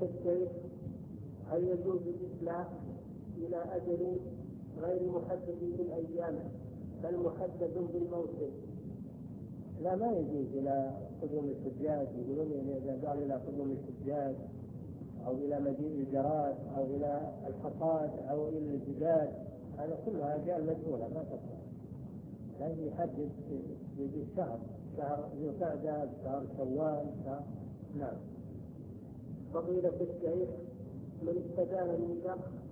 الشيخ هل يجوز الإسلام إلى أجل غير محدد بالأيام بل محدد بالموسم؟ لا، ما يجوز إلى قدوم الحجاج، يقولون إذا قال إلى قدوم الحجاج أو إلى مجيء الجراد أو إلى الحصاد أو إلى الجداد، هذا كلها أجيال مجهولة ما تصح. لازم يحدد بالشهر، شهر ذي القعدة، شهر شوال، شهر. نعم. فضيلة الشيخ، من استدان من شخص